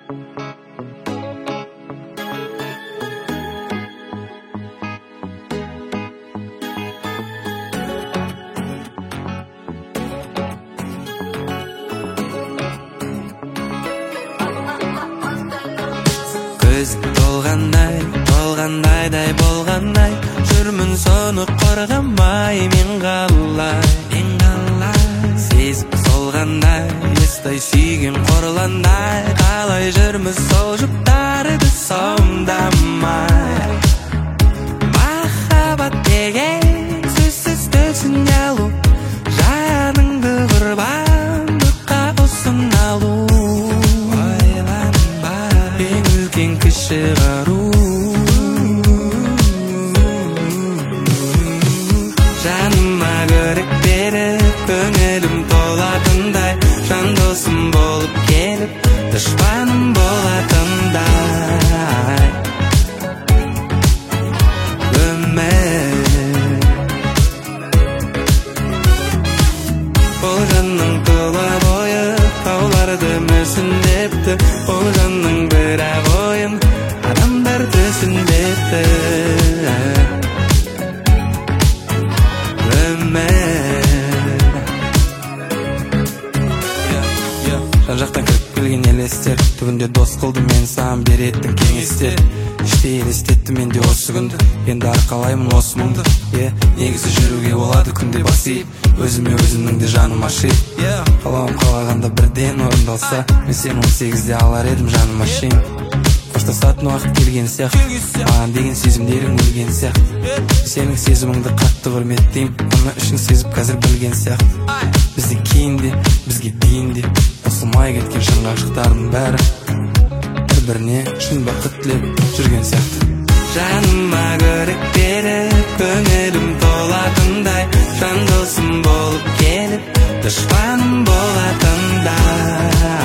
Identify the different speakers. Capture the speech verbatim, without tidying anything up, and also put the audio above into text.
Speaker 1: Көз толғандай, толғандайдай болғандай, жүрмін соны қорғамай, мен қалай, мен қалай сезіп солғандай, естай сүйген қорландай, қалай жүрміз сол жұптарды сомдамай. Махаббат деген сөзсіз төсін алу, жаныңды құрбандыққа ұсыналу. Кіші қару жаныма көрік беріп, көңілім толатындай, жан досым болып келіп, дұшпаным болатындай. Өмір ол жанның тұла бойы тауларды мүсіндепті, ол жанның бірақ ойын адамдар түсінбепті. Жан-жақтан кіріп келген елестер, түбінде дос қылды мен саған беретін кеңестер. Іште елестетті менде осы күнді, енді арқалаймын осы мұңды. Негізі жүруге болады күнде басиып, өзіме өзімнің де жаным ашиып. Қалауым қалағанда бірден орындалса, мен сен он сегізде алар едім жаным ашиын. Қоштасатын уақыт келген сияқты, маған деген сезімдерің өлген сияқты. Сенің сезіміңді қатты құрметтеймін, оны үшін сезіп қазір білген сияқты. Бізде кейін де, бізге дейін де қосылмай кеткен шын ғашықтардың бәрі бір-біріне шын бақыт тілеп жүрген сияқты. Жаныма көрік беріп, көңілім толатындай, жан досым болып келіп, дұшпаным болатындай.